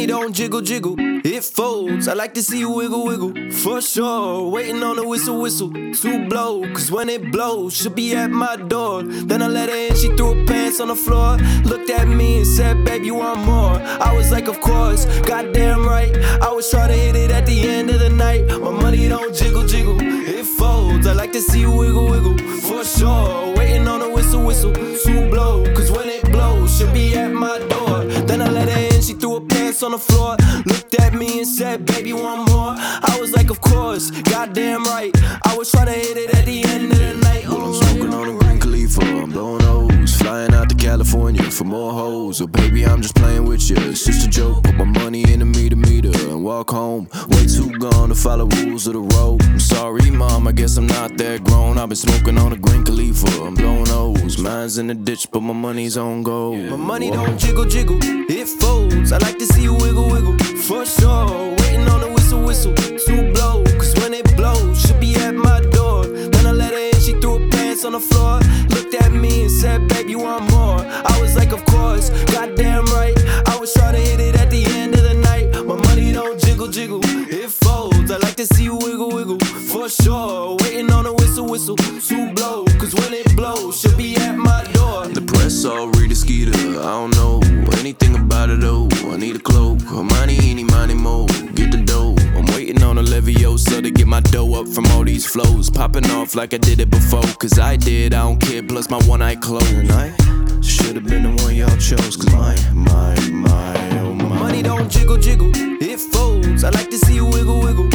money don't jiggle, jiggle, it folds. I like to see you wiggle, wiggle, for sure. Waiting on the whistle, whistle, to blow. Cause when it blows, she'll be at my door. Then I let her in, she threw her pants on the floor. Looked at me and said, babe, you want more? I was like, of course, goddamn right. I was trying to hit it at the end of the night. My money don't jiggle, jiggle, it folds. I like to see you wiggle, wiggle, for sure. Waiting on the whistle, whistle, to blow. Cause when it blows, she'll be at my door. Then I let her in, she threw her pants on the floor. Looked at me and said, baby, one more? I was like, of course, goddamn right. I was trying to hit it at the end of the night. Well, I'm smoking on a Green Khalifa, I'm blowing O's, flying out to California for more hoes. Oh baby, I'm just playing with you, it's just a joke. Put my money in the meter and walk home. Way too gone to follow rules of the road. I'm sorry, mom, I guess I'm not that grown. I've been smoking on a Green Khalifa, I'm blowing O's. Mine's in the ditch, but my money's on gold. My money don't jiggle, jiggle, it folds. I like to see you wiggle, wiggle, for sure. Waiting on the whistle, whistle, to blow. Cause when it blows, she'll be at my door. Then I let her in, she threw her pants on the floor. Looked at me and said, babe, you want more? I was like, of course, goddamn right. I was trying to hit it at the end of the night. My money don't jiggle, jiggle, it folds. I like to see you wiggle, wiggle, for sure. Waiting on the whistle, whistle, to blow. Cause when it blows, she'll be at my door. The press all read a skeeter, I don't know anything about it though. I need a cloak, money, eeny, money, mo. Get the dough, I'm waiting on a Leviosa to get my dough up from all these flows. Popping off like I did it before, cause I did, I don't care, plus my one eye closed. And I should've been the one y'all chose, cause my money don't jiggle, jiggle, it folds. I like to see you wiggle, wiggle,